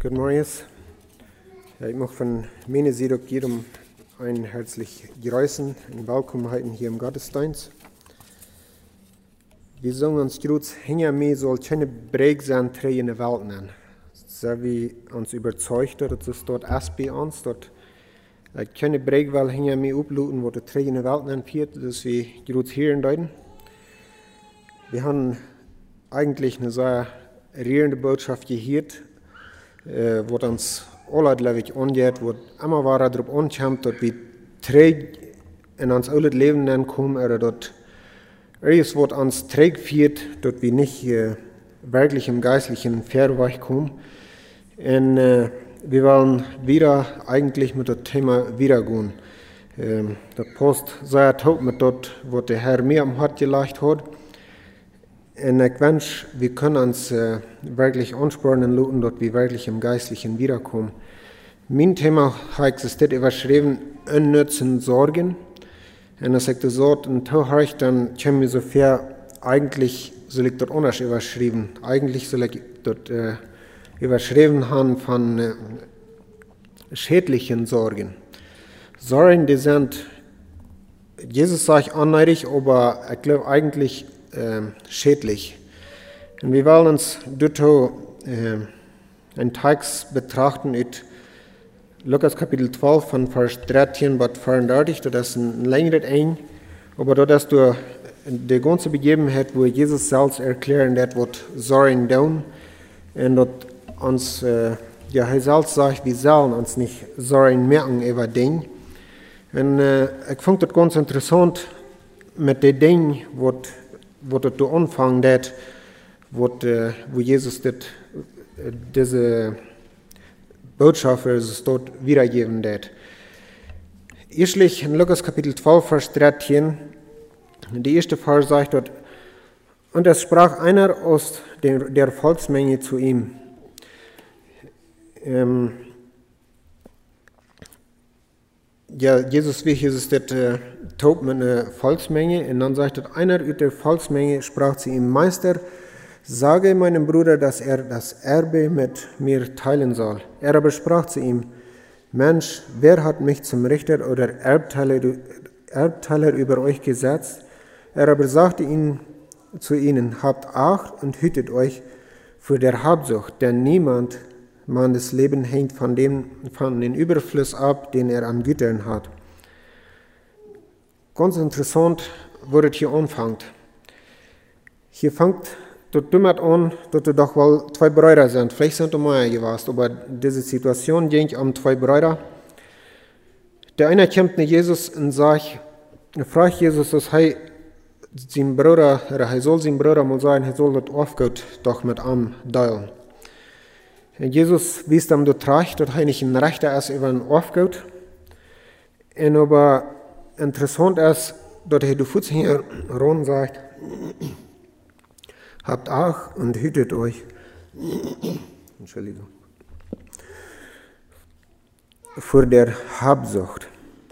Guten Morgen. Ja, ich möchte von meiner Seite auch jedem ein herzlich grüßen und willkommen heißen hier im Gottesdienst. Wir sagen uns kurz, hinter mir soll keine Breg sein, drei in der Welt nennen. So wie uns überzeugt, dass es dort erst bei uns, dort keine Breg will hinter mir upbluten, wo der drei in der Welt nennen wird, dass wir kurz hier in Deutschland. Wir haben eigentlich eine sehr rührende Botschaft gehört, wo uns alle lewig angeht, wo immer wieder darauf ankommt, dass wir träg in uns alle Leben kommen, oder dass alles, was uns träg führt, dass wir nicht wirklich im geistlichen Fahrweg kommen. Und wir wollen wieder eigentlich mit dem Thema wiedergehen. Der Post sagt auch mit dort, was der Herr mir am Herzen gelegt hat. Und ich wünsche, wir können uns wirklich anspornen lassen, dass wir wirklich im Geistlichen wiederkommen. Mein Thema ist das überschrieben, unnützen Sorgen. Und als ich das Wort höre, dann kommen wir so viel, eigentlich soll ich das anders überschreiben. Eigentlich soll ich das überschrieben haben von schädlichen Sorgen. Sorgen, die sind, Jesus sagt unnötig, aber ich glaube eigentlich schädlich. Und wir wollen uns dort einen Text betrachten, in Lukas Kapitel 12 von Vers 13 bis 34, das ist ein längeres ein, aber das ist durch die ganze Begebenheit, wo Jesus selbst erklären wird, was Sorgen tun, und dass uns, er selbst sagt, wir sollen uns nicht Sorgen merken über Dinge. Und ich fand das ganz interessant mit den Dingen, wo das zu Anfang hat, wo Jesus diese Botschaft dort wiedergeben hat. Erstlich in Lukas Kapitel 12, Vers 13, die erste Vers sagt dort, und es sprach einer aus der Volksmenge zu ihm. Jesus, wie ist das taub mit einer Volksmenge, und dann sagt einer aus der Volksmenge, sprach zu ihm, Meister, sage meinem Bruder, dass er das Erbe mit mir teilen soll. Er aber sprach zu ihm, Mensch, wer hat mich zum Richter oder Erbteiler über euch gesetzt? Er aber sagte zu ihnen, habt Acht und hütet euch vor der Habsucht, denn niemand das Leben hängt von den Überfluss ab, den er an Gütern hat. Ganz interessant, wo das hier anfängt. Hier fängt das damit an, dass doch wohl zwei Brüder sind. Vielleicht sind es mehr gewesen, aber diese Situation ging um zwei Brüder. Der eine kommt nach Jesus und fragt Jesus, dass er sein Bruder, oder er soll sein Bruder mal sagen, er soll das Aufgut doch mit ihm teilen. Jesus wies ihm das recht, dass er nicht ein Rechter ist über ein Aufgut. Und aber interessant ist, dass er die Fuß hier rum sagt, habt Acht und hütet euch. Entschuldigung. Vor der Habsucht.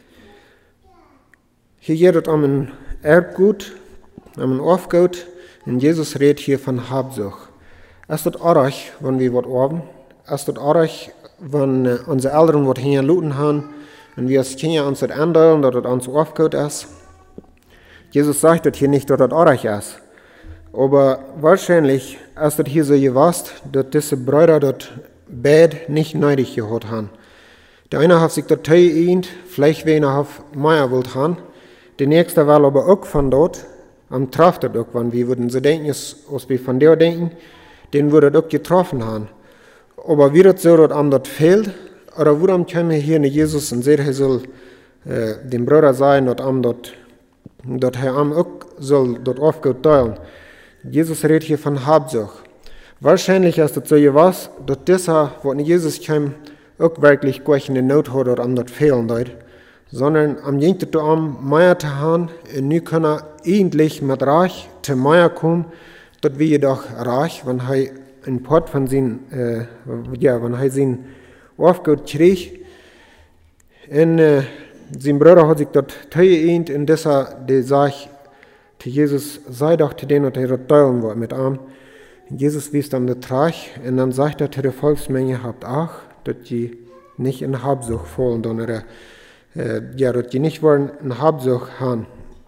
Hier geht es um ein Erbgut, um ein Aufgut, und Jesus redet hier von Habsucht. Es tut arg, wenn wir was haben. Es tut arg, wenn unsere Eltern was hingeluten haben und wir als Kinder uns das ändern, dass das uns aufgeht ist. Jesus sagt das hier nicht, dass das arg ist. Aber wahrscheinlich ist das hier so gewesen, dass diese Brüder das Bett nicht nötig gehabt haben. Der eine hat sich das Tee geähnt, vielleicht wen er mehr wollt haben. Der nächste war aber auch von dort, am traf das auch, wenn wir würden so denken, als wir von der denken, den würde das auch getroffen haben. Aber wie das so, dass ihm das fehlt, oder warum kommen wir hier nach Jesus und sagt, er soll dem Bruder sagen, dass er ihm auch soll das Aufgut teilen. Jesus redet hier von Habsucht. Wahrscheinlich ist das so gewesen, dass dieser, was nach Jesus kam, auch wirklich gar keine Not hat oder ihm das fehlen wird, sondern am ging es darum, mehr zu haben, und nun kann er endlich mit Reich zu mehr kommen, dass wir jedoch reich, wenn er ein Part von wenn er sein Aufgut kriegt. Und sein Bruder hat sich dort teilgeähnt, und deshalb sagt Jesus, sei doch zu denen, dass er das teilen wird mit ihm. Jesus wies dann den Trag und dann sagt er zu der Volksmenge, habt Acht, dass die nicht in Habsucht fallen, oder dass die nicht wollen in Habsucht haben.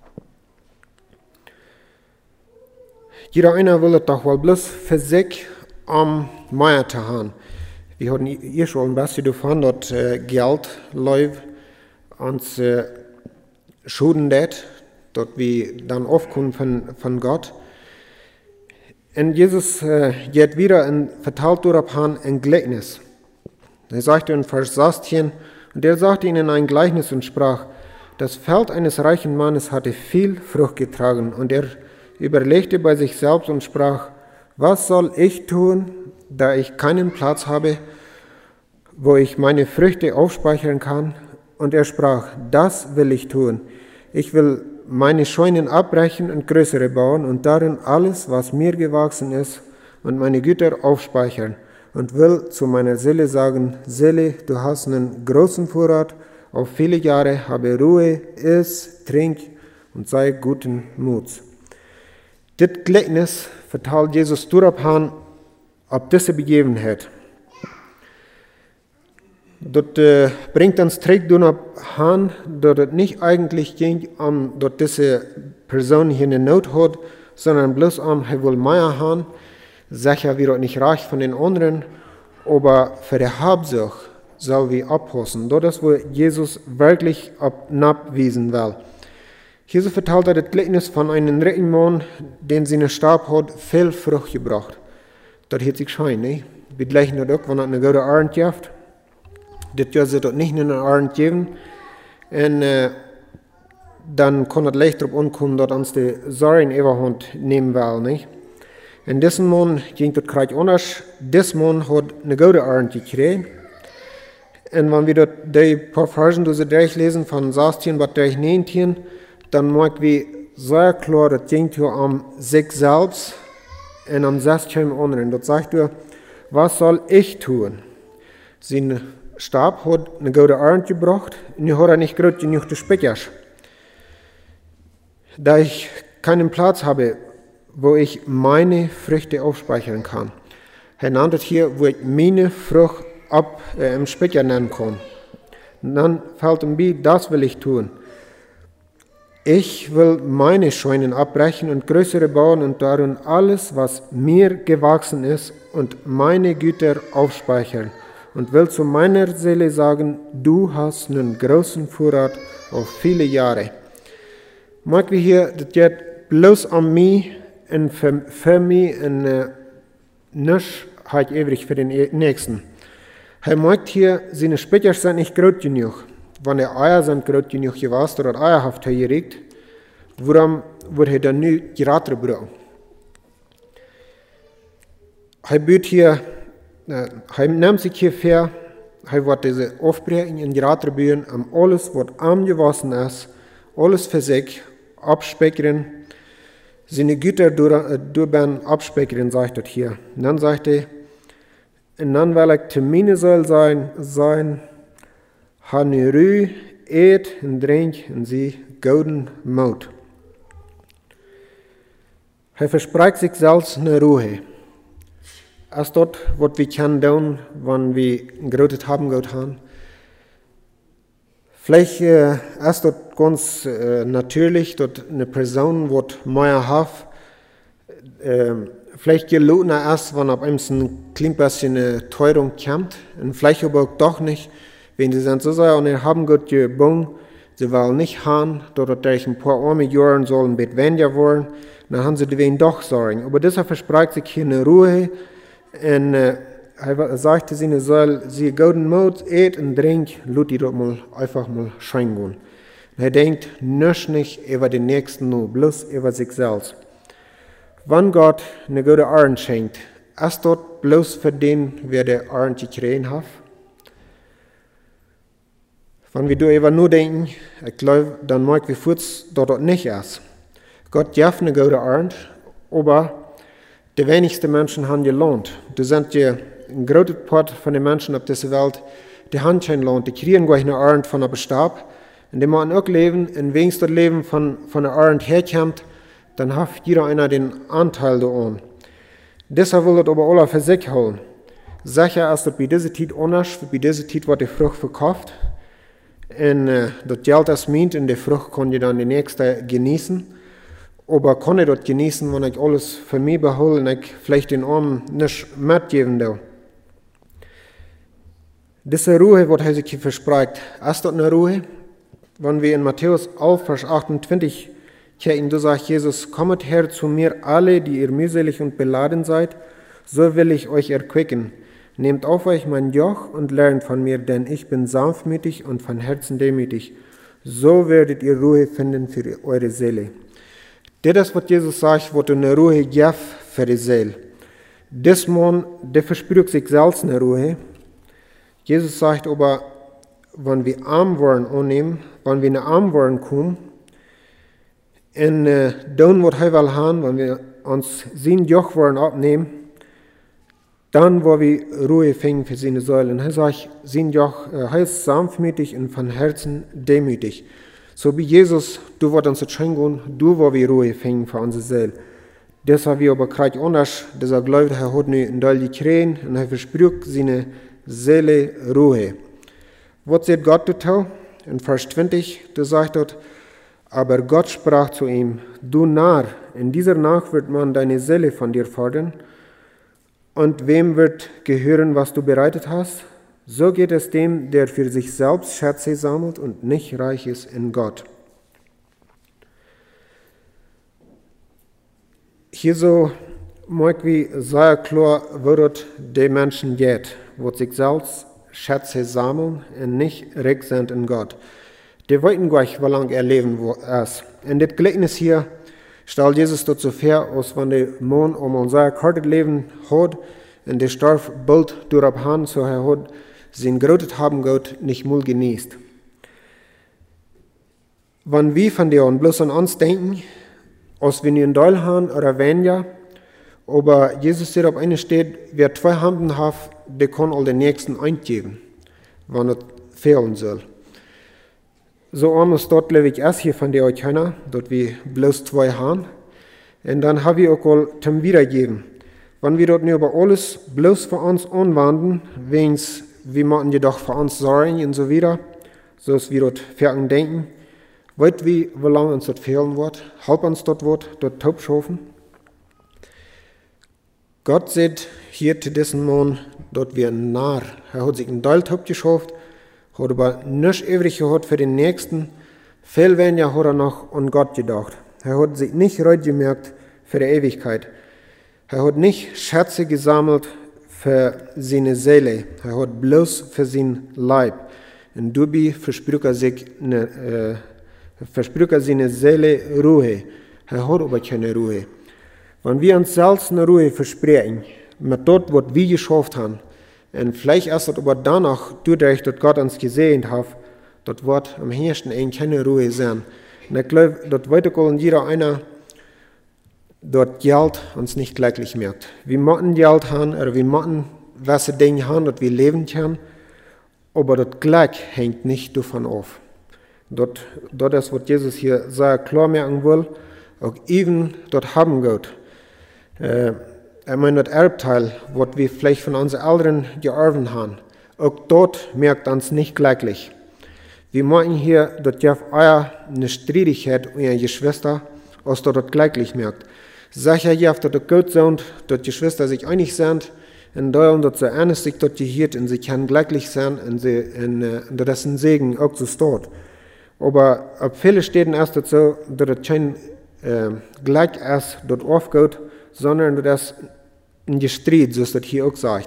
Jeder einer will doch wohl bloß für sich am Meier zu haben. Wir hatten hier schon ein bisschen davon, dass Geld läuft uns Schulden dat, dass wir dann aufkommen von Gott. Und Jesus geht wieder und verteilt darauf ein Gleichnis. Er sagte in Vers 16, und er sagte ihnen ein Gleichnis und sprach, das Feld eines reichen Mannes hatte viel Frucht getragen, und er überlegte bei sich selbst und sprach, was soll ich tun, da ich keinen Platz habe, wo ich meine Früchte aufspeichern kann? Und er sprach, das will ich tun. Ich will meine Scheunen abbrechen und größere bauen und darin alles, was mir gewachsen ist, und meine Güter aufspeichern. Und will zu meiner Seele sagen, Seele, du hast einen großen Vorrat auf viele Jahre, habe Ruhe, iss, trink und sei guten Muts. Das Gleichnis verteilt Jesus darauf ab diese Begebenheit. Das bringt uns direkt darauf an, dass es nicht eigentlich ging, dass diese Person hier eine Not hat, sondern bloß er will mehr haben. Sicher wird er nicht reich von den anderen, aber für die Habsucht soll wir abpassen. Das ist, wo Jesus wirklich abwiesen will. Jesus verteilt das Gleichnis von einem reichen Mann, den seine Stab hat, viel Frucht gebracht. Das hat sich schein, nicht? Wir gleichen das auch, wenn er eine gute Ernte gibt. Das Jahr wird das nicht in eine Ernte geben. Und dann kann es leicht darauf ankommen, dass uns die Sorgen überhand nehmen will, nicht? In diesem Mann ging das gleich anders. Dieser Mann hat eine gute Ernte gekriegt. Und wenn wir die paar Versen durchlesen von 16 bis 19, dann merken wir sehr klar, das ging um sich selbst und um 16 anderen. Das sagt er, was soll ich tun? Sein Stab hat eine gute Ernte gebracht, und er hat nicht gut genug gespeichert. Da ich keinen Platz habe, wo ich meine Früchte aufspeichern kann. Er nannte es hier, wo ich meine Frucht im Speicher nennen kann. Und dann fällt ihm bei, das will ich tun. Ich will meine Scheunen abbrechen und größere bauen und darin alles, was mir gewachsen ist, und meine Güter aufspeichern. Und will zu meiner Seele sagen, du hast einen großen Vorrat auf viele Jahre. Mag wir hier, das geht bloß an mich und für mich nichts halt übrig für den Nächsten. Er mag hier, seine Speicher sind nicht groß genug. Wenn die Eier sind groß genug gewesen oder eierhaft hergeregt, warum wird er dann nicht gerade brauchen? Er bietet hier, er nimmt sich hier vor, er wird diese aufbrechen in gerade bühen, alles, was arm gewachsen ist, alles für sich abspeichern, seine Güter durch abspeichern, sagt er hier. Und dann sagt er, und dann will ich zu meine soll sein, habe Ruhe, eet und trink und sie golden Mut. Er verspricht sich selbst eine Ruhe. Als das, was wir können tun, wenn wir ein großes Haben haben. Vielleicht ist das ganz natürlich, dass eine Person, die mehr hat, vielleicht gelohner ist, wenn auf einem ein klein bisschen eine Teuerung kommt. Und vielleicht aber auch doch nicht, wenn sie sind so sehr und haben Gott gebunden, sie wollen nicht haben, dass durch ein paar arme Jahre sollen ein bisschen weniger wollen, dann haben sie die wen doch Sorgen. Aber deshalb verspricht sich hier eine Ruhe. Und er sagte, sie soll sie golden Mut, eat und trink, lut die doch mal einfach mal schein gehen. Er denkt nicht über den Nächsten nur, bloß über sich selbst. Wenn Gott eine gute Ernte schenkt, ist das bloß für den, wer der Ernte gekriegt hat? Wenn wir darüber nur denken, ich glaube, dann mag wir kurz, dass das nicht ist. Gott gibt eine gute Ernte, aber die wenigsten Menschen haben gelohnt. Das sind ja ein großer Part von den Menschen auf dieser Welt, die haben kein Lohn. Die kriegen gleich eine Ernte von einem Stab. Und die machen auch leben, und wenn das Leben von der Ernte herkommt, dann hat jeder einer den Anteil daran. Deshalb will das aber alle für sich holen. Sicher ist das bei dieser Zeit anders, bei dieser Zeit wird die Frucht verkauft. Und das Geld ist meint, und die Frucht kann je dann die nächste genießen. Aber kann ich das genießen, wenn ich alles für mich behalte und ich vielleicht den Armen nicht mitgeben will? Diese Ruhe, was er sich hier verspricht, ist das eine Ruhe? Wenn wir in Matthäus 11, Vers 28 checken, da sagt Jesus, kommet her zu mir alle, die ihr mühselig und beladen seid, so will ich euch erquicken. Nehmt auf euch mein Joch und lernt von mir, denn ich bin sanftmütig und von Herzen demütig. So werdet ihr Ruhe finden für eure Seele. Das ist, was Jesus sagt, was eine Ruhe gibt für die Seele. Das Mann, der verspricht sich selbst eine Ruhe. Jesus sagt aber, wenn wir arm wollen annehmen, wenn wir in arm wollen kommen, und dann, was er will haben, wenn wir uns sein Joch wollen abnehmen, dann, wo wir Ruhe finden für seine Säulen. Er sagt, sein Joch heißt sanftmütig und von Herzen demütig. So wie Jesus, du wirst uns schön gehen, du, wo wir Ruhe finden für unsere Seele. Das haben wir aber gerade anders, dieser Gläubige, er hat nicht in Teil gekriegt und er verspricht seine Seele Ruhe. Was sagt Gott dazu? In Vers 20, da sagt dort, aber Gott sprach zu ihm, du Narr, in dieser Nacht wird man deine Seele von dir fordern, und wem wird gehören, was du bereitet hast? So geht es dem, der für sich selbst Schätze sammelt und nicht reich ist in Gott. Hier so mag wie sehr klar wird, die Menschen geht, wo sich selbst Schätze sammeln und nicht reich sind in Gott. Die wollten gleich, wie lange er leben ist. In das Gleichnis hier stellt Jesus dazu vor, als wenn der Mann um sein kartes Leben hat und der starb bald durch Hand, so er hat sein großes Haben Gott nicht mal genießt. Wenn wir von der bloß an uns denken, als wir nicht in Teil haben oder weniger, aber Jesus sagt auf eine steht, wer 2 Handen hat, der kann all den Nächsten eingeben, wenn es fehlen soll. So arm ist dort lebe ich erst hier von der euch keiner, dort wir bloß 2 haben. Und dann habe ich auch all zum Wiedergeben. Wenn wir dort nicht über alles bloß für uns anwenden, wenigstens wir machen jedoch für uns sorgen und so wieder, so dass wir dort fertig denken, weit wie lange uns dort fehlen wird, halb uns dort taub schaffen. Gott sagt hier zu diesem Mann, dort wie ein Narr. Er hat sich einen Teil taub geschafft, hat aber nichts übrig gehabt für den Nächsten. Viel weniger hat er noch an Gott gedacht. Er hat sich nicht reut gemerkt für die Ewigkeit. Er hat nicht Schätze gesammelt für seine Seele. Er hat bloß für sein Leib. Und dabei verspricht er seine Seele Ruhe. Er hat aber keine Ruhe. Wenn wir uns selbst eine Ruhe versprechen, mit dort, was wir geschafft haben, und vielleicht erst aber danach, dadurch, dass Gott uns gesehen hat, dort wird am höchsten keine Ruhe sein. Und ich glaube, dort wird auch jeder einer, dort Geld uns nicht glücklich macht. Wir müssen Geld haben, oder wir müssen was Dinge haben, dass wir leben können, aber das Glück hängt nicht davon ab. Dort ist, was Jesus hier sehr klar machen will, auch eben dort haben Gott. Ich meine, das Erbteil, was wir vielleicht von unseren Eltern geerbt haben, auch dort merkt uns nicht glücklich. Wir meinen hier, dass ihr eine Streitigkeit mit euren Geschwistern, als dort glücklich merkt. Sicher, ihr habt dort gut sind, dass die Geschwister sich einig sind, und darum, dass sie ernst sich dort gehört und sie können glücklich sein, und das ist ein Segen auch so steht. Aber auf viele Städten ist es so, dass es kein Glück ist, dort aufgeht, sondern das ist ein Gestreit, so ist das hier auch sagt.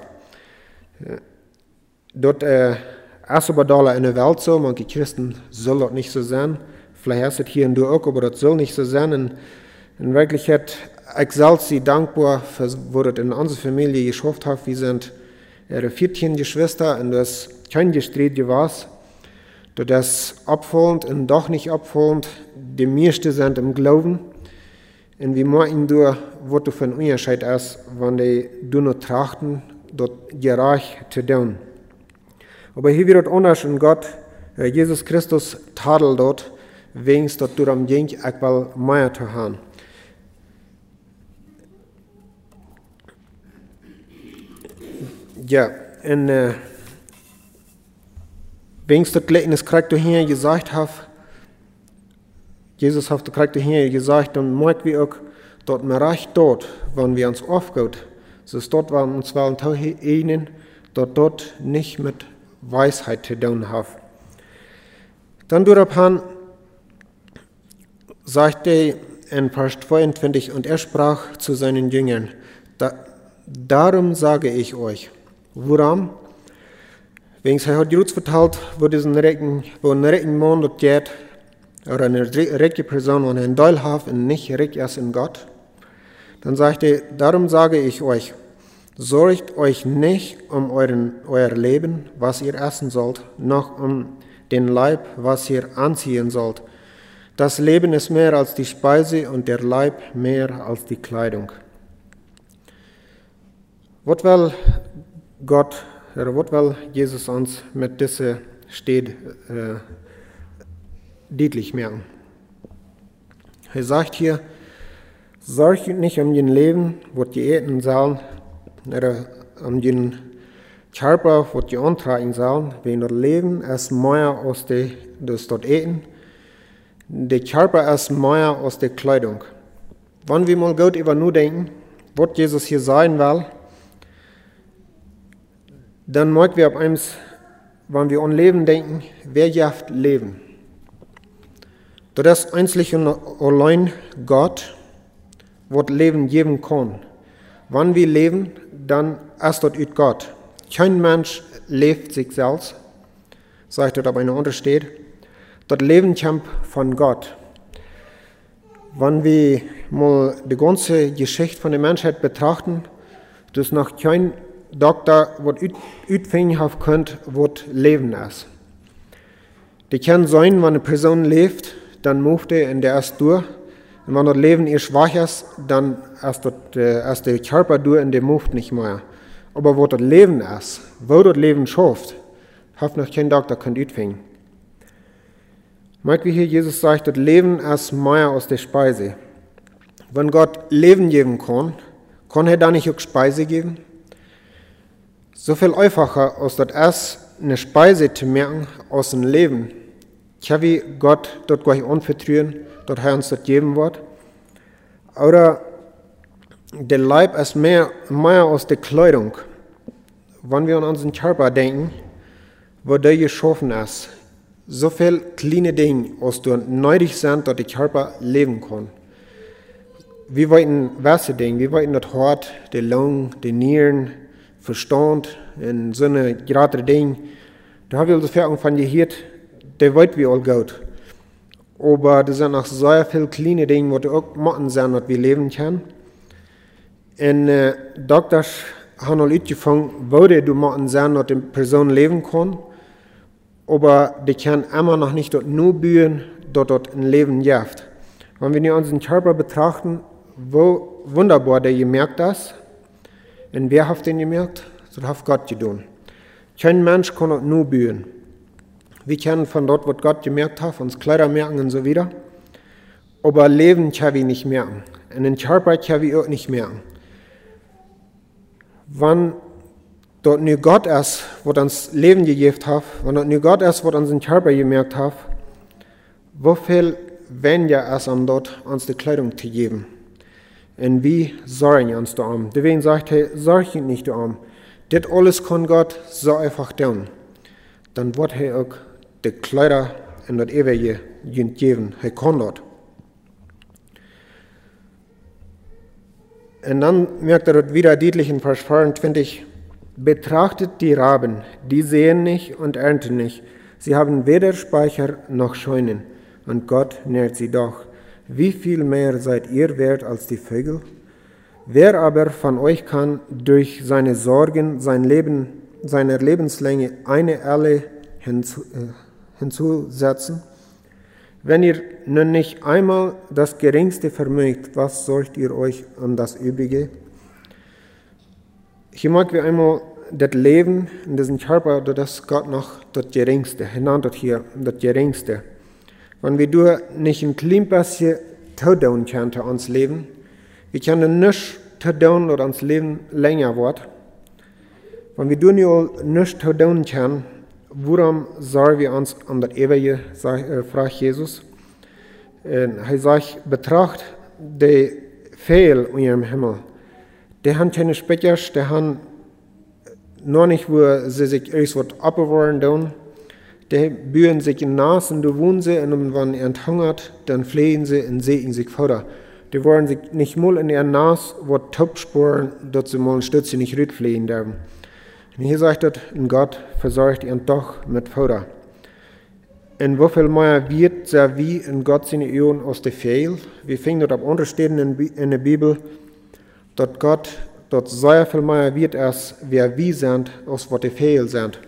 Dort ist aber da in der Welt so, manche Christen sollen das nicht so sein. Vielleicht ist es hier und da auch, aber das soll nicht so sein. Und in Wirklichkeit, ich selbst bin dankbar, für was das in unserer Familie geschafft hat. Wir sind 14 Geschwister und das ist kein Gestreit gewesen. Das ist abfallend und doch nicht abfallend. Die meisten sind im Glauben. Und wir merken durch, was du für ein Unterschied ist, wenn die nur trachten, dort gerecht zu tun. Aber hier wird es anders in Gott. Jesus Christus tadelt dort, wegen dass du am Ding auch mehr zu haben. Ja, und wegen das Gleichnis kriegt du hier gesagt hast, Jesus hat kriegt du hier gesagt, dann merken wir auch, dort mir recht dort, wenn wir uns aufgeht, so ist dort, wenn uns wollen ihnen, dort nicht mit Weisheit zu tun haben. Dann daraufhin sagte in Vers 22, und er sprach zu seinen Jüngern, darum sage ich euch, woran? Wegen er hat Juts verteilt, wo ein rechten Mann dort geht, oder eine rechte Person, wenn er einen Teil hat und nicht recht ist in Gott, dann sagt er, darum sage ich euch, sorgt euch nicht um euer Leben, was ihr essen sollt, noch um den Leib, was ihr anziehen sollt. Das Leben ist mehr als die Speise und der Leib mehr als die Kleidung. Was will Gott, oder was will Jesus uns mit dieser Steht deutlich machen? Er sagt hier, sorgt nicht um den Leben, was ihr eten sollen, oder um den Körper, was ihr antragen sollen, wenn das Leben ist mehr als das dort eten. Der Körper ist mehr als die Kleidung. Wenn wir mal gut über nur denken, was Jesus hier sagen will, dann möchten wir auf eins, wenn wir an Leben denken, wer jaft Leben? Das ist einzig und allein Gott, was Leben geben kann. Wenn wir leben, dann ist das ut Gott. Kein Mensch lebt sich selbst, sagt dort aber eine andere steht. Das Leben kommt von Gott. Wenn wir mal die ganze Geschichte von der Menschheit betrachten, das noch kein Doktor, was utfinden haben könnte, was Leben ist. Die kann sein, wenn eine Person lebt, dann muft er in der erst durch. Und wenn das Leben ihr schwach ist, dann ist der Körper durch und der muft nicht mehr. Aber wo das Leben ist, wo das Leben schafft, hat noch kein Doktor könnt utfinden. Merkt wie hier Jesus sagt, das Leben ist mehr als die Speise. Wenn Gott Leben geben kann er da nicht auch Speise geben? So viel einfacher, als das ist, eine Speise zu merken aus dem Leben. Kann wie Gott dort gleich anvertrauen, dass er uns das geben wird. Oder der Leib ist mehr als die Kleidung. Wenn wir an unseren Körper denken, wo der geschaffen ist, so viele kleine Dinge, als du nötig sind, dass der Körper leben kann. Wir wollten welche Dinge, wir wollten das Hart, die Lungen, die Nieren, Verstand, und so eine gerade Dinge. Da haben wir uns von gehört, der wollen wir all gut. Aber das sind noch sehr viele kleine Dinge, die auch machen sind, dass wir leben können. Und Doktors haben auch angefangen, wo du machen sind, dass die Person leben kann. Aber die kann immer noch nicht dort nur bühen, dort ein Leben gibt. Wenn wir unseren Körper betrachten, wo wunderbar der gemerkt ist, und wer hat den gemerkt? Das hat Gott getan. Kein Mensch kann dort nur bühen. Wir können von dort, was Gott gemerkt hat, uns Kleider merken und so wieder. Aber Leben können wir nicht merken. Und den Körper können wir auch nicht merken. Wenn dort nur Gott ist, was uns Leben gegeben hat, wenn dort nur Gott ist, was uns den Körper gemerkt hat, wie viel weniger ist an dort uns die Kleidung zu geben? Und wie sorgen uns da um? Deswegen sagt er, sorg nicht um. Das alles kann Gott so einfach tun. Dann wird er auch die Kleider in das Ewige geben. Er kann das. Und dann merkt er das wieder deutlich in Vers 24. Betrachtet die Raben, die säen nicht und ernten nicht. Sie haben weder Speicher noch Scheunen. Und Gott nährt sie doch. Wie viel mehr seid ihr wert als die Vögel? Wer aber von euch kann durch seine Sorgen seiner Lebenslänge eine Elle hinzusetzen? Wenn ihr nun nicht einmal das Geringste vermögt, was sorgt ihr euch um das Übrige? Hier mag wir einmal das Leben in diesem Körper, das Gott noch das Geringste, er nennt das hier das Geringste. Wenn wir nicht ein klein bisschen tun können zu uns Leben, wir können nicht tun, dass uns Leben länger wird. Wenn wir nu nichts tun können, warum sollen wir uns um das Ewige, fragt Jesus. Er sagt, betracht die Fehl in ihrem Himmel. Die haben keine Spitjers, die haben noch nicht, wo sie sich irgendwas abbewahren tun. Die bühen sich in Nas und da wohnen sie, und wenn er enthungert, dann flehen sie und sehen sich Futter. Die wollen sich nicht mal in ihr Nas, wo Taubsporen, dort sie mal ein Stütze nicht rüberfliehen dürfen. Und hier sagt er, Gott versorgt ihn doch mit Futter. Und wie viel mehr wird sehr wie in Gott seine Augen aus der Fehl? Wir finden dort auf andere Stellen in der Bibel, dass Gott dort sehr viel mehr wird, als wer wir sind, aus was die Fehl sind.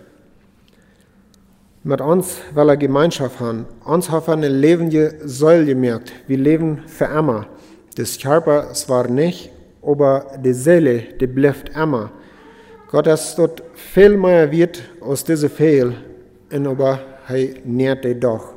Mit uns will Gemeinschaft haben. Uns haben eine lebende Säule gemerkt. Wir leben für immer. Das Körper zwar nicht, aber die Seele, die bleibt immer. Gott ist dort viel mehr wird aus dieser Fehl, und aber er nährt die doch.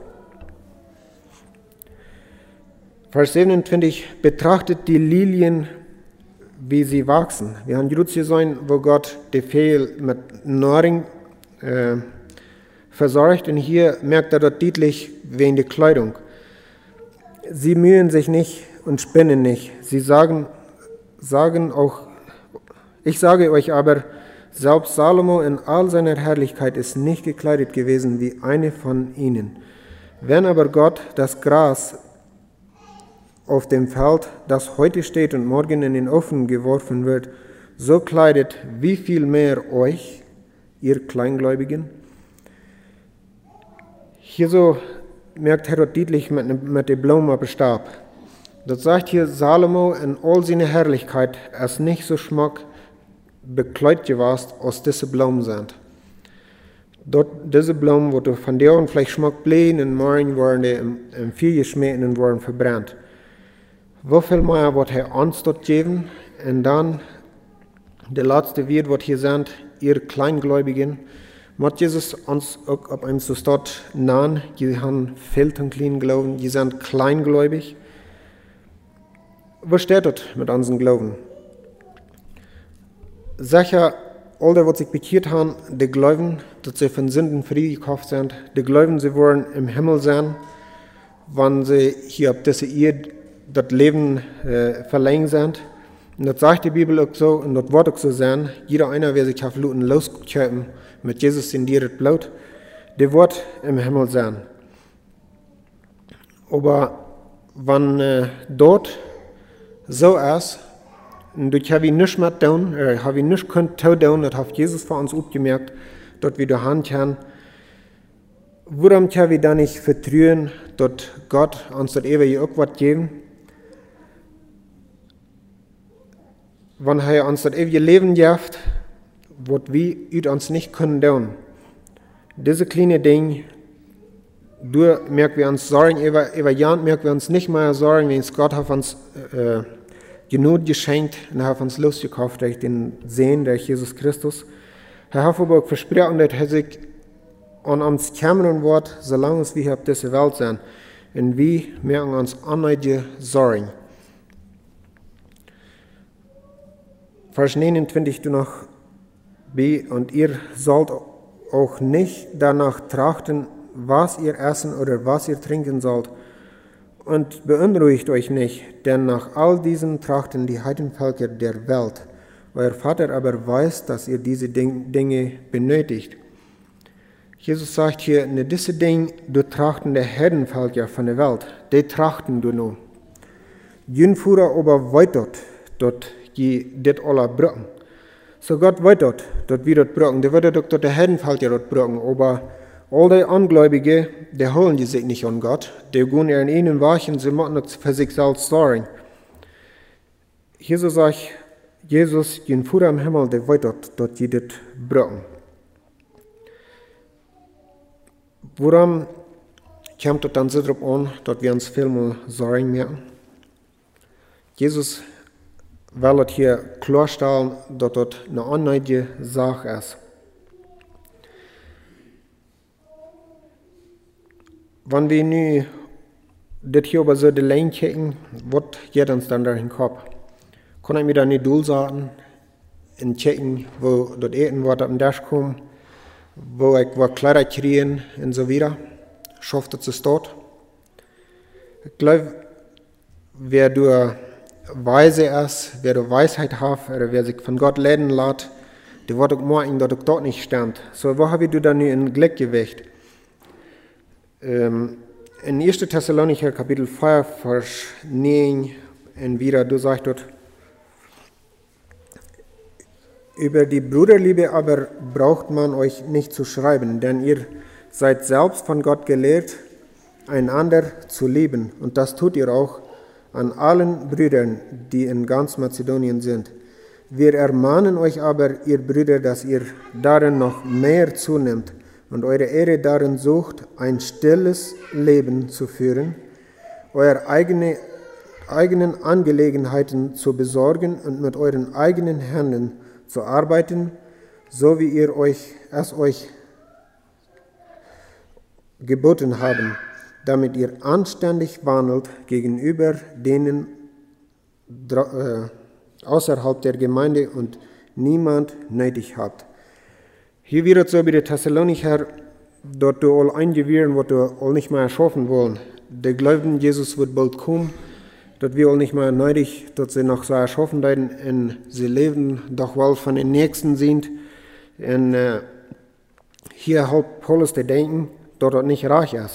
Vers 27, betrachtet die Lilien, wie sie wachsen. Wir haben gerade gesehen, wo Gott die Fehl mit Nahrung versorgt, und hier merkt er dort deutlich wegen der Kleidung. Sie mühen sich nicht und spinnen nicht. Sie sagen auch, ich sage euch aber, selbst Salomo in all seiner Herrlichkeit ist nicht gekleidet gewesen wie eine von ihnen. Wenn aber Gott das Gras auf dem Feld, das heute steht und morgen in den Ofen geworfen wird, so kleidet, wie viel mehr euch, ihr Kleingläubigen? Hier so merkt Herod deutlich mit der Blume am Stab. Das sagt hier Salomo in all seiner Herrlichkeit, als nicht so schmuck bekleidet gewesen, aus diese Blumen sind. Dort, diese Blumen, wo du von der und vielleicht schmuck blähen, und morgen waren die im Feuer geschmissen und waren verbrannt. Wie viel mehr wird er uns dort geben? Und dann, der letzte Wort, was hier sind, ihr Kleingläubigen, muss Jesus uns auch auf einem so dort nahen, die haben viel und klein Glauben, die sind kleingläubig. Was steht dort mit unserem Glauben? Sicher, alle, die sich bekehrt haben, die glauben, dass sie von Sünden freigekauft sind, die glauben, sie wollen im Himmel sein, wenn sie hier auf dieser Erde das Leben verlängern sind. Und das sagt die Bibel auch so, und das wird auch so sein, jeder einer, wer sich auf Luten losköpen, mit Jesus in dir Blut, der wird im Himmel sein. Aber wenn dort so ist, und dort habe ich nichts mehr tun, habe ich nichts tun, das hat Jesus für uns aufgemerkt, dort wir da Hand haben, warum können wir da nicht vertrauen, dass Gott uns das ewige auch was geben? Wenn er uns das ewige Leben gibt, was wir uns nicht können tun. Diese kleine Dinge, du merken wir uns Sorgen, über Jahre merken wir uns nicht mehr Sorgen, wenn Gott hat uns genug geschenkt und hat uns losgekauft durch den Sehen, durch Jesus Christus. Er hat aber auch versprochen, dass er sich an uns kümmern wird, solange wir hier auf dieser Welt sind. Und wir merken uns anneidige Sorgen. Vers 29 du noch B, und ihr sollt auch nicht danach trachten, was ihr essen oder was ihr trinken sollt. Und beunruhigt euch nicht, denn nach all diesen trachten die Heidenvölker der Welt. Euer Vater aber weiß, dass ihr diese Dinge benötigt. Jesus sagt hier, ne, diese Dinge, du trachten der Heidenvölker von der Welt, die trachten du nur. Jünfuhrer aber weiter, dort die det alle brücken. So Gott weiß dort wir dort brücken. Der wird dort der Heidenvölker dort brücken, aber alle Ungläubige, die holen die sich nicht an Gott. Die gehen in ihnen wachen, sie machen das für sich selbst sorgen. Hier so sagt Jesus, den Vater im Himmel, der weiß dort die das brücken. Woran kommt es dann so drauf an, dass wir uns viel mehr Sorgen merken? Jesus will es hier klarstellen, dass das eine unnötige Sache ist. Wenn wir nun das hier über so die Lane kicken, was geht uns dann durch den Kopf? Kann ich mir da nicht sagen, in checken, wo dort eten wird, auf den Tisch kommen, wo ich wo Kleider kriegen und so wieder. Schafft es dort. Ich glaube, wer du weise ist, wer du Weisheit hat, oder wer sich von Gott leiten lässt, der wird auch morgen dort nicht sterben. So, wo habe ich dann in Glück gewählt? In 1. Thessalonicher Kapitel 4, Vers 9 und wieder, du sagst dort, über die Bruderliebe aber braucht man euch nicht zu schreiben, denn ihr seid selbst von Gott gelehrt, einander zu lieben. Und das tut ihr auch an allen Brüdern, die in ganz Mazedonien sind. Wir ermahnen euch aber, ihr Brüder, dass ihr darin noch mehr zunehmt und eure Ehre darin sucht, ein stilles Leben zu führen, eure eigenen Angelegenheiten zu besorgen und mit euren eigenen Händen zu arbeiten, so wie ihr es euch geboten haben, damit ihr anständig wandelt gegenüber denen außerhalb der Gemeinde und niemand nötig habt. Hier wird so bei den Thessalonicher, dort du all eingewirren, was du all nicht mehr erschaffen wollen. Der Glauben, Jesus wird bald kommen, dort wir all nicht mehr nötig, dort sie noch so erschaffen werden, und sie leben doch wohl von den Nächsten sind. Und hier hat Paulus der denken, dort er nicht reich ist.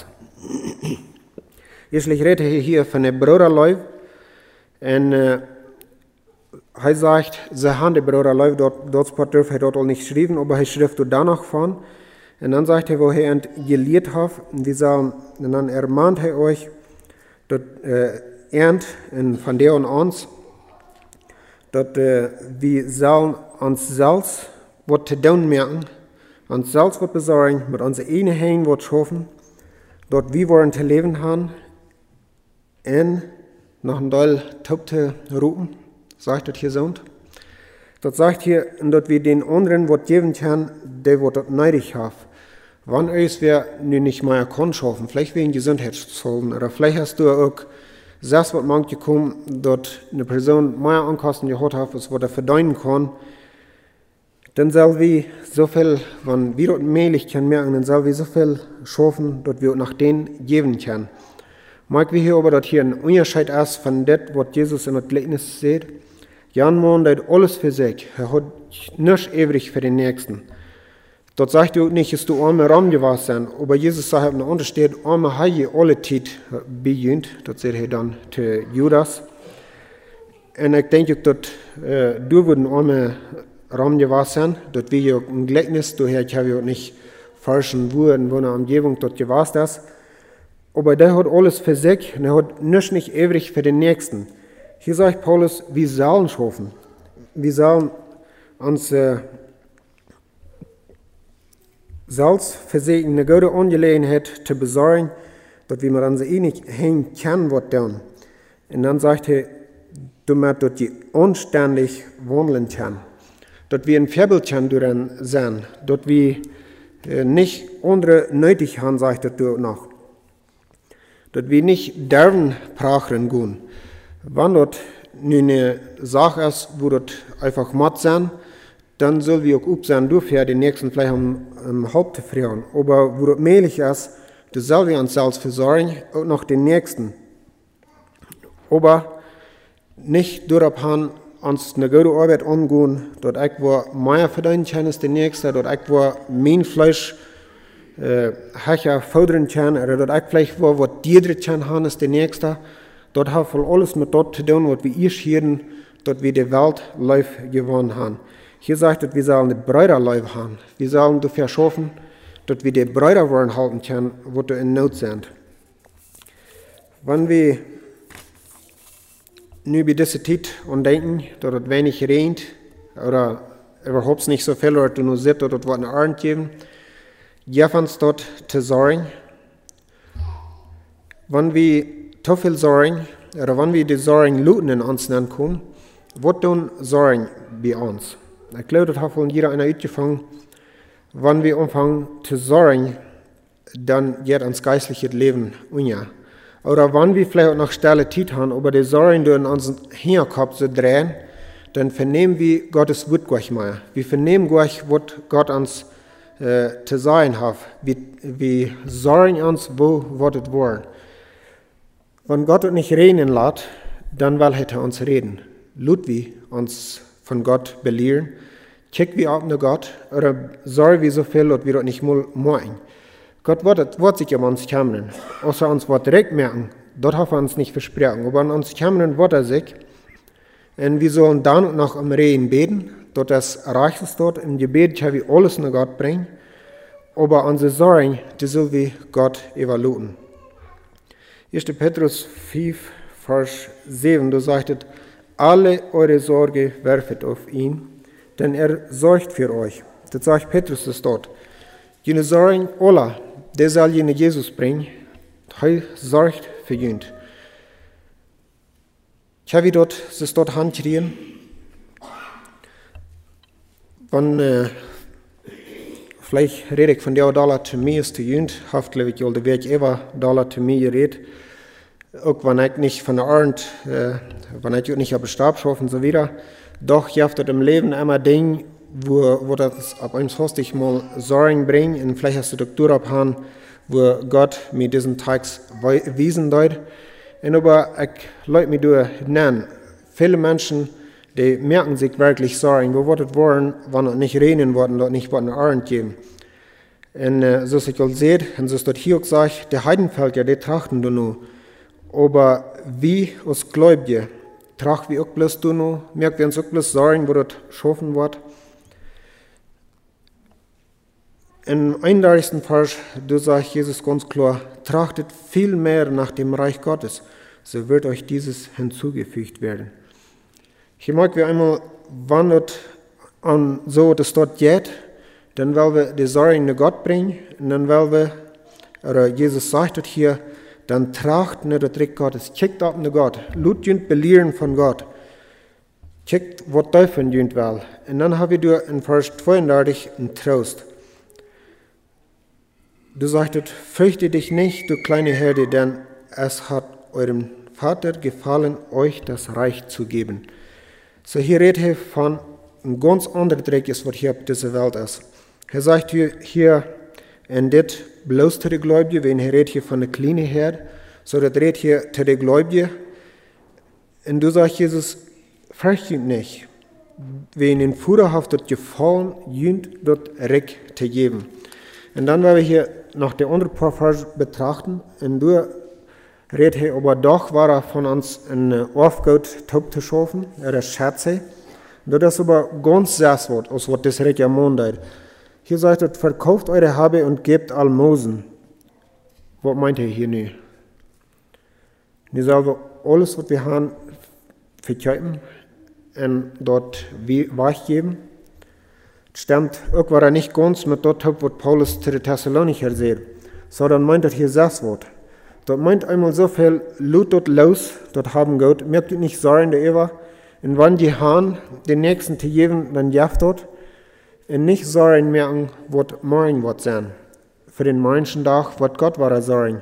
Ich rede hier von der Bruderleib, und er sagt, sie haben die Bruderleib, dort darf er dort auch nicht schreiben, aber er schreibt danach von. Und dann sagt er, wo er gelehrt hat, und dann ermahnt er euch, dort und von der und uns, dort wir sollen uns selbst was zu tun merken, uns selbst was besorgen, mit unseren eigenen Händen was schaffen, dort wir wollen zu leben haben, und noch ein Teil Taub zu rufen, sagt das hier so. Dort sagt hier, dort wir den anderen was geben können, der was dort neidig hat. Wann ist wer nun nicht mehr kann schaffen, vielleicht wegen Gesundheitszonen, oder vielleicht hast du auch selbst was manche gekommen, dort eine Person mehr Ankosten gehabt hat, was er verdienen kann, dann soll wir so viel, wenn wir dort mählich können merken, dann soll wir so viel schaffen, dass wir nach denen geben können. Mag wir hier aber, dass hier ein Unterschied ist von dem, was Jesus in der Gleichnis sieht. Jan Mann hat alles für sich, er hat nichts ewig für den Nächsten. Dort sagt er nicht, dass du arme Raum gewesen, aber Jesus sagt, und untersteht, arme Haie alle Zeit beginnt, das sagt er dann zu Judas. Und ich denke, dass du würden arme Raum gewesen, dort wie ja ein Gleichnis, daher habe ich nicht falschen Wurden, wo in der Umgebung dort gewesen ist. Aber der hat alles für sich und er hat nichts nicht ewig für den Nächsten. Hier sagt Paulus, wir sollen schaffen. Wir sollen uns selbst für sich eine gute Angelegenheit zu besorgen, dass wir mit unseren einig hängen können, was tun. Und dann sagt er, damit wir anständig wandeln können. Dass wir ein Vorbild daran sein, dass wir nicht andere nötig haben, sagt er noch. Dass wir nicht derben prachen gehen. Wenn das eine Sache ist, wo das einfach matt sind, dann sollen wir auch sein, dafür den nächsten vielleicht am Haupt zu frieren. Aber wo das möglich ist, das sollen wir uns selbst versorgen, auch noch den nächsten. Aber nicht darauf haben, uns eine gute Arbeit angehen, dort ich wo mehr verdienen kann als der Nächste, dort ich wo mein Fleisch Hecher fördern kann, oder dort ich vielleicht wo was diedre kann haben als der Nächste. Dort hat voll alles mit dort zu tun, was wir hier dort wir die Welt live gewonnen haben. Hier sagt es, wir sollen die Brüder live haben. Wir sollen dafür schaffen, dass wir die Brüder wollen halten können, wo wir in Not sind. Wenn wir nu bei dieser Zeit und denken, dass es wenig regnet, oder überhaupt nicht so viel, oder du nur sitzt, oder es wird eine Abend geben, gib uns dort zu sorgen. Wenn wir zu viel sorgen, oder wenn wir die Sorgen luten in uns kommen, was tun Sorgen bei uns? Ich glaube, das hat von jeder einer angefangen. Wenn wir anfangen zu sorgen, dann geht uns geistliches Leben unja. Oder wenn wir vielleicht auch noch stille Zeit haben, aber die Sorgen, die in unseren Hinterkopf so drehen, dann vernehmen wir Gottes Wort gleich mal. Wir vernehmen gleich, was Gott uns zu sagen hat. Wir sagen uns, wo es wollen. Wenn Gott uns nicht reden lässt, dann will er uns reden. Lut wir uns von Gott belehren, check wir auf Gott, oder sorgen wir so viel, dass wir das nicht machen. Gott wird sich um uns kümmern. Außer uns wird direkt merken, dort hat er uns nicht versprochen. Aber an uns kümmern wird er sich. Und wir sollen dann und noch am Reden beten, dort das erreicht ist dort. Im Gebet können wir alles nach Gott bringen. Aber unsere Sorgen, die sollen wir Gott evaluieren. 1. Petrus 5, Vers 7, da sagt es, alle eure Sorge werfet auf ihn, denn er sorgt für euch. Das sagt Petrus das dort. Jene Sorgen, alle, der soll jene Jesus bringen, er sorgt für ihn. Ich habe dort, das dort handkriegen, wenn, vielleicht rede ich von der Dollar zu mir ist zu jünd, hoffentlich ich werde ich immer Dollar zu mir geredet. Auch wenn ich nicht von der Arnd, wenn ich nicht auf den Stab schaffe und so wieder. Doch ich habe dort im Leben immer Dinge, wo das ab uns hostig mal Sorgen bringt, und vielleicht hast du Doktor abhaben, wo Gott mir diesen Tags wiesen deut. Und aber ich leute mich durch nennen. Viele Menschen, die merken sich wirklich Sorgen, wo wird es wollen, wenn es nicht reden worden, dort nicht was Arnd geben. Und so ich auch seht, und so ist dort hier auch gesagt, der Heidenvölker, die trachten du nur. Aber wie als Gläubige trachten wir auch bloß du nur, merken wir uns auch bloß Sorgen, wo das schaffen wird. Im 31. Vers, du sagst Jesus ganz klar, trachtet viel mehr nach dem Reich Gottes, so wird euch dieses hinzugefügt werden. Hier mag wir einmal, wann das so das dort geht, dann wollen wir die Sorgen nach Gott bringen, und dann wollen wir, oder Jesus sagt das hier, dann tracht nicht das Reich Gottes, checkt ab nach Gott, lut jünd belehren von Gott, checkt, was Teufel jünd will. Und dann haben wir in Vers 32 einen Trost. Du sagtest, fürchte dich nicht, du kleine Herde, denn es hat eurem Vater gefallen, euch das Reich zu geben. So hier redet er von einem ganz anderen Dreck, was hier auf dieser Welt ist. Er sagt hier in das bloß zu den Gläubigen, wenn er redet hier von der kleinen Herde, so das redet hier zu den Gläubigen. Und du sagst, Jesus, fürchte dich nicht, wenn den Führer hat dort gefallen, jünd dort Recht zu geben. Und dann werden wir hier noch die andere paar Verse betrachten. Und du redest hier, aber doch war er von uns ein Aufgaut top zu schaffen, er ist Schätze. Das ist aber ganz das Wort, als was das Recht am Mond. Hier sagt er, verkauft eure Habe und gebt Almosen. Was meint er hier nicht? Wir sollen alles, was wir haben, verkaufen und dort weggeben. Stimmt, auch war er nicht ganz mit dort, was Paulus zu den Thessalonicher sagt. Sondern meint er hier das Wort. Dort meint einmal so viel, lut dort los, dort haben Gott, merkt ihr nicht Sorgen der Eva. Und wenn die Hahn den nächsten zu geben, dann jaft dort. Und nicht Sorgen merken, was morgen wird sein. Für den manchen Tag wird Gott war er Sorgen.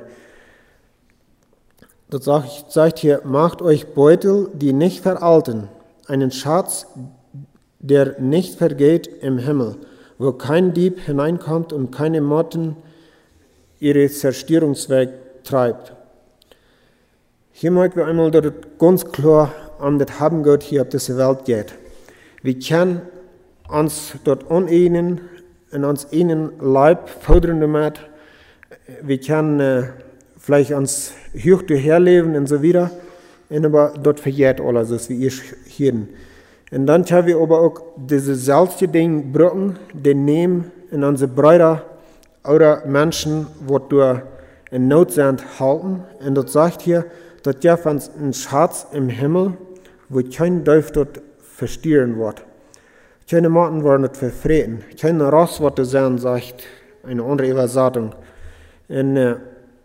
Dort sagt hier, macht euch Beutel, die nicht veralten, einen Schatz, der nicht vergeht im Himmel, wo kein Dieb hineinkommt und keine Motten ihre Zerstörungsweg treibt. Hier möchten wir einmal dort ganz klar um das Haben Gott hier auf dieser Welt geht. Wir können uns dort uneinen, in uns einen Leib fordern damit. Wir können vielleicht uns hoch herleben und so wieder, aber dort verjährt alles, so wie ihr hier. Und dann können wir aber auch diese selbst Dinge brücken, die nehmen in unsere Brüder oder Menschen, die durch in Not sind, halten. Und das sagt hier, dass ja von ein Schatz im Himmel, wo kein Teufel dort verstieren wird. Keine Motten werden dort verfreten. Keine Rossworte sein, sagt eine andere Übersetzung. Und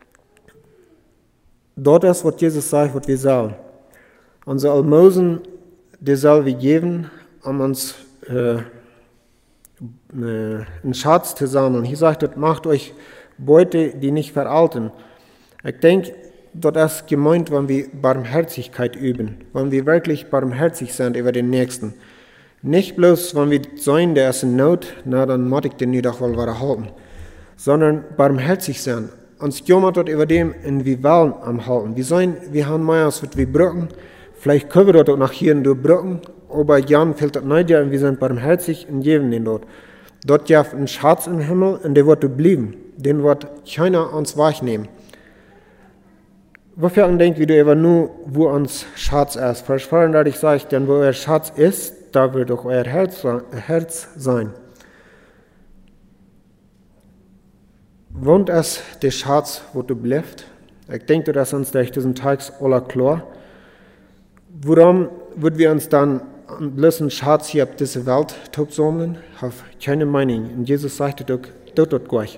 dort ist, was Jesus sagt, was wir sollen. Unsere Almosen, die sollen wir geben, um uns einen Schatz zu sammeln. Hier sagt er, macht euch Beute, die nicht veralten. Ich denke, dort ist gemeint, wenn wir Barmherzigkeit üben, wenn wir wirklich barmherzig sind über den Nächsten. Nicht bloß, wenn wir sein, der ist in Not, na, dann muss ich den nicht auch wohl wieder halten, sondern barmherzig sein. Uns jammert dort über dem, in wie wollen am halten. Wir haben meistens, was wir brücken, vielleicht können wir dort auch nach hier und dort brücken, aber Jan fehlt das nicht, und wir sind barmherzig und geben den dort. Dort gibt ein Schatz im Himmel und der wird bleiben. Den wird keiner uns wegnehmen. Wofür denkt wie du über nur, wo uns Schatz ist? Versprochen, dass ich sage, denn wo euer Schatz ist, da wird auch euer Herz sein. Wohnt es der Schatz, wo du bleibst? Ich denke, dass uns durch diesen Tag aller klar. Warum würden wir uns dann bloß einen Schatz hier auf dieser Welt sammeln? Ich habe keine Meinung. Und Jesus sagte doch, dort gleich.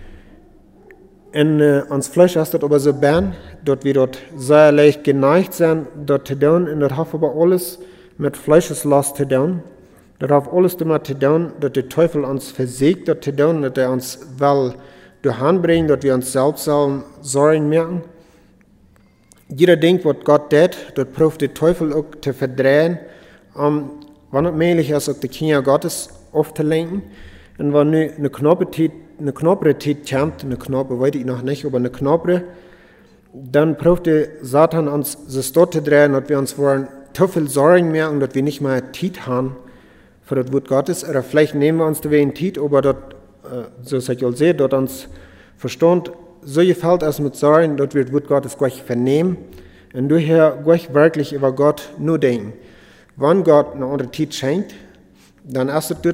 In uns Fleisch ist das aber so bern, dort wir dort sehr leicht geneigt sind, dort zu tun, und das hat aber alles mit Fleischeslast zu tun. Das hat alles damit zu tun, dass der Teufel uns versägt, dort zu tun, dass er uns will durchbringen, dass wir uns selbst Sorgen merken. Jeder denkt, was Gott tut, dort probiert der Teufel auch zu verdrehen, wenn es möglich ist, auch die Kinder Gottes aufzulenken. Und wenn eine knappere Zeit kommt, eine knappe weiß ich noch nicht, aber eine knappere, dann probiert der Satan uns das dort zu drehen, dass wir uns wollen zu viel Sorgen merken, dass wir nicht mehr Zeit haben für das Wort Gottes. Oder vielleicht nehmen wir uns da wegen Zeit, aber dort, so sag ich auch sehe, dort uns Verstand so gefällt es mit Sorgen, dass wir das Wort Gottes gleich vernehmen und daher gleich wirklich über Gott nur denken. Wenn Gott eine andere Zeit schenkt, dann ist es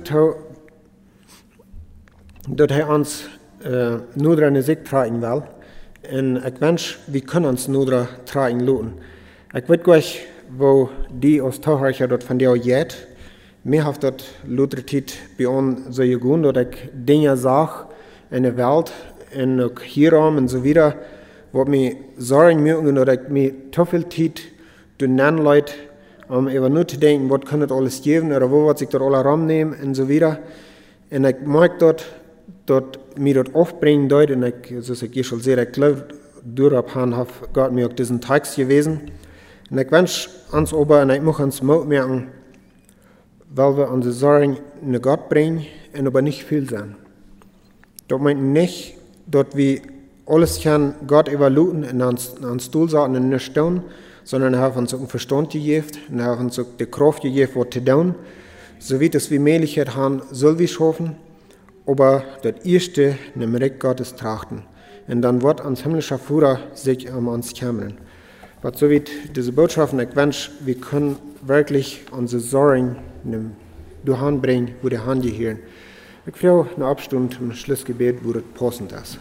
dass er uns nur eine Sieg tragen will. Und ich wünsche, wir können uns nur tragen lassen. Ich weiß gleich, wo die aus Tauchreicher dort von dir geht. Mir hat dort lauter Zeit bei uns so gegangen, dass ich Dinge sah in der Welt, in hier und so wieder, wo mir Sorgen machen, dass ich mir zu viel Zeit durch Leute, über nur zu denken, was kann das alles geben, oder wo wird sich dort alle rumnehmen und so wieder. Und ich mag dort mir dort aufbringen dort, und ich schon sehr, ich glaube, durch Gott mir auch diesen Text gewesen. Und ich wünsche uns aber, und ich muss uns Mut merken, weil wir unsere Sorgen in Gott bringen, und aber nicht viel sein. Das meint nicht, dass wir alles können Gott evaluieren und an Stuhl sagen und nicht tun, sondern er hat uns auch einen Verstand gegeben, und er hat uns auch die Kraft gegeben, was zu tun. So wie das wir Möglichkeit haben, soll wir schaffen, aber das erste, nämlich Gottes trachten. Und dann wird uns himmlischer Führer sich um uns kümmern. Was so wie diese Botschaften, ich wünsche, wir können wirklich unsere Sorgen durchbringen, wo die Hand gehören. Ich will eine Abstunde im Schlussgebet, wo das passend ist.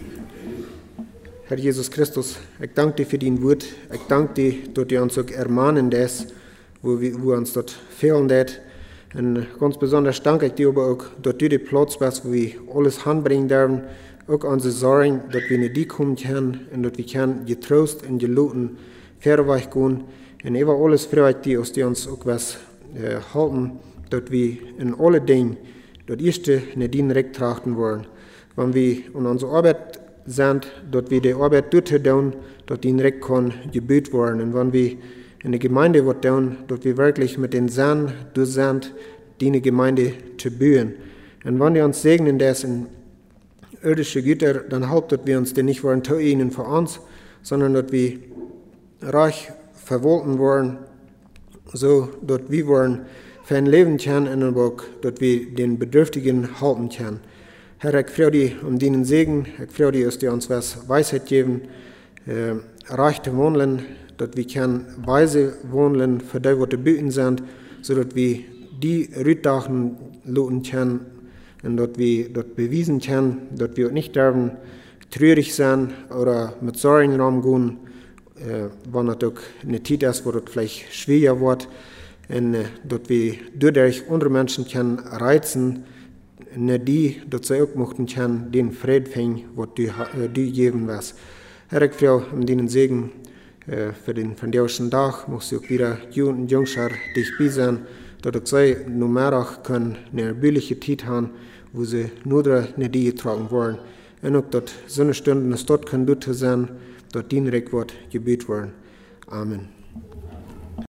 Herr Jesus Christus, ich danke dir für dein Wort. Ich danke dir, dass du uns auch ermahnen lässt, wo uns dort fehlen lässt. Und ganz besonders danke ich dir aber auch, dass du den Platz bist, wo wir alles anbringen dürfen, auch unsere Sorgen, dass wir nicht die kommen können und dass wir können getrost und geluten Fairweg gehen. Und über alles freue ich dich, dass du uns auch was halten, dass wir in alle Dinge das erste nicht den Recht trachten wollen. Wenn wir in unserer Arbeit sind, dass wir die Arbeit durchtun, dass den Recht kann gebüht werden. Und wenn wir in der Gemeinde wird tun, dass wir wirklich mit den Sinn durch sind, die Gemeinde zu bühen. Und wenn wir uns segnen, das in irdische Güter, dann hauptet wir uns denn nicht wollen zu ihnen für uns, sondern dass wir reich verwalten wollen, so dass wir wollen für ein Leben können und auch, dass wir den Bedürftigen halten können. Herr, ich freue dich um deinen Segen, ich freue dich, dass du uns was Weisheit geben, reich zu wandeln, dass wir können weise wandeln für die, was zu bieten sind, so dass wir die Rüttachen lassen können und dass wir dort bewiesen können, dass wir nicht dürfen traurig sein oder mit Sorgen rumgehen, wenn es auch eine Zeit ist, wo das vielleicht schwieriger wird, und dass wir dadurch andere Menschen können reizen, nicht die, dass sie auch möchten können, den Frieden finden, was du geben wirst. Herr, ich freue mich um deinen Segen für den vandaagschen Tag. Mocht sie auch wieder Jungen und Jungschar dich bei sein, dass auch sie nur mehr können eine erbauliche Zeit haben, wo sie nur nicht die getragen wollen. Und auch, dass so eine Stunde dort können dort sein, dat dien rijk wordt gebied worden. Amen.